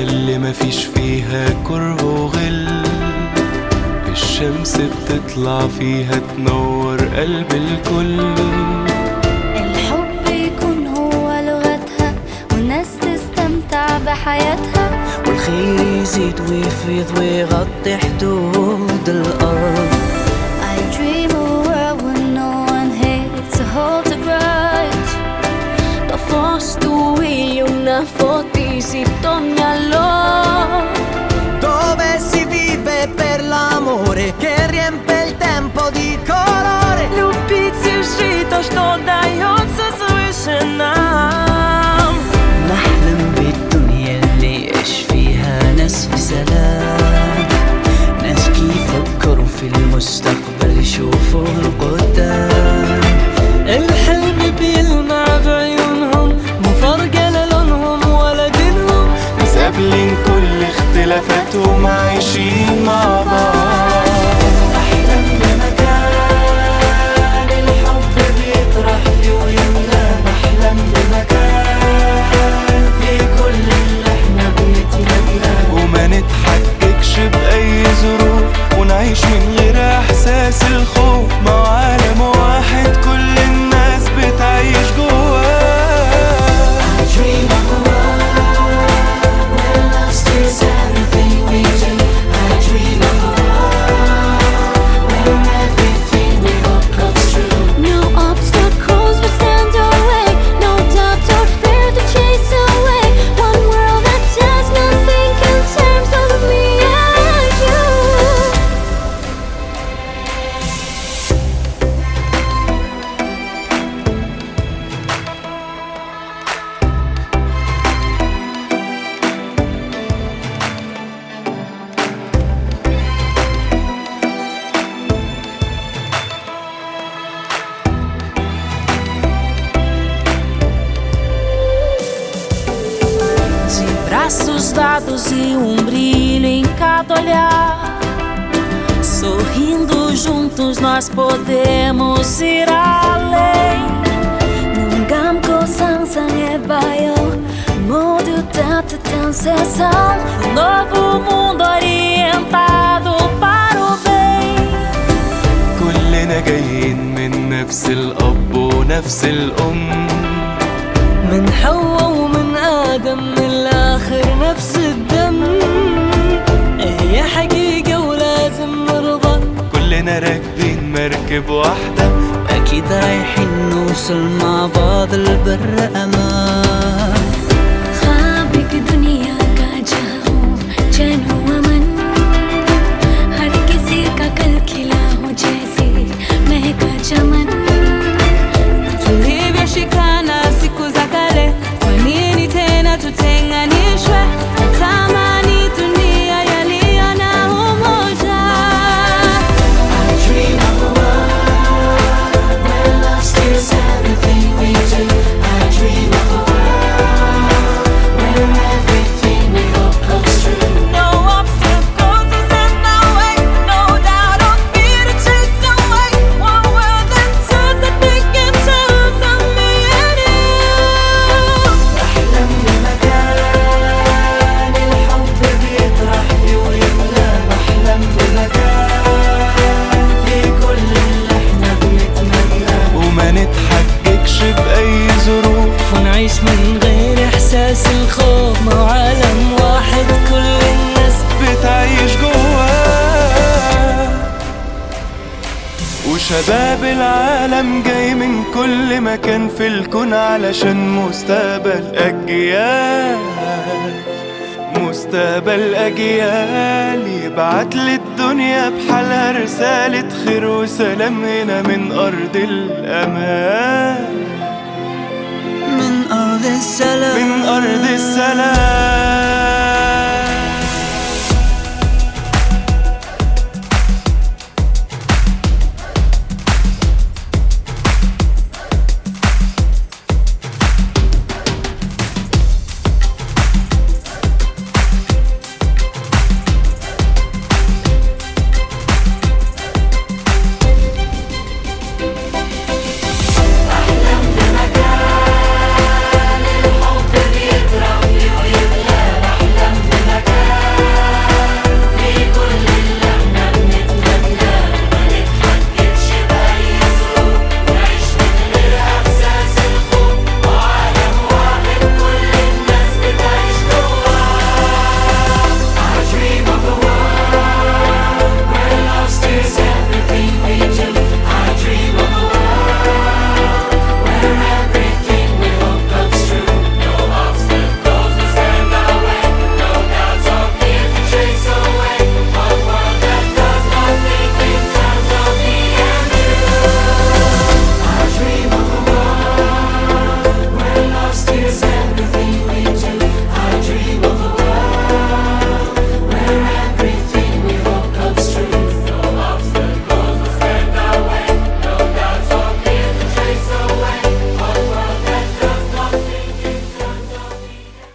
اللي مفيش فيها كره وغل، الشمس بتطلع فيها تنور قلب الكل. الحب يكون هو لغتها والناس تستمتع بحياتها، والخير يزيد ويفيض ويغطي حدود الأرض. I dream of a world where no one hates to hold a grudge. Da foste una fotisi tognalo, Dove si vive per l'amore che riempie il tempo di colore. любить и жить то, что дается свыше нам. نحلم بالدنيا اللي يعيش فيها ناس في سلام، ناس يفكروا في المستقبل يشوفوا القدام. الحلم بيلمع بعيونهم، مو فارقة لا لونهم ولا دينهم، بس قابلين كل اختلافاتهم عايشين مع بعض. أحلم بمكان الحب بيطرح فيه ويملاه، أحلم بمكان في كل اللي احنا بنتمناه، وما نتحججش بأي ظروف ونعيش من غير إحساس الخوف، مع عالم واحد كل الناس بتعيش جواه. I dream of a world where love steers everything we do. I dream of a world where everything we hope comes true. No obstacles will stand our way, no doubt or fear to chase away. One world that does not think in terms of me and you. de braços dados e brilho em cada olhar. Sorrindo juntos nós podemos ir além. 눈 감고 상상해봐요, 모두 따뜻한 세상. Novo mundo orientado para o bem. كلنا جايين من نفس الأب ونفس الأم، من حواء ومن آدم من الآخر نفس الدم. هي حقيقة ولازم نرضى، كلنا راكبين مركب واحدة، أكيد رايحين نوصل مع بعض البر أمان. ख्वाब एक दुनिया का जहाँ हो चैन हो अमन, हर किसी का कल खिला हो जैसे महका चमन. tulivyoshikana siku za kale, kwa nini tena tutenganishwe? Tamani dunia yaliyo na umoja. I dream of a world where love steers everything we do. I dream of a world where everything we hope comes true. No obstacles will stand our way, no doubt or fear to chase away. One world that does not think in terms of me and you. أحلم بمكان الحب بيطرح فيه ويملاه، أحلم بمكان في كل اللي احنا بنتمناه، وما نتحججش بأي ظروف ونعيش من غير إحساس الخوف، مع عالم واحد كل الناس بتعيش جواه. وشباب العالم جاي من كل مكان في الكون علشان مستقبل أجيال، مستقبل أجيال يبعت للدنيا بحالها رسالة خير وسلام هنا من أرض الأمان، من أرض السلام. من أرض السلام.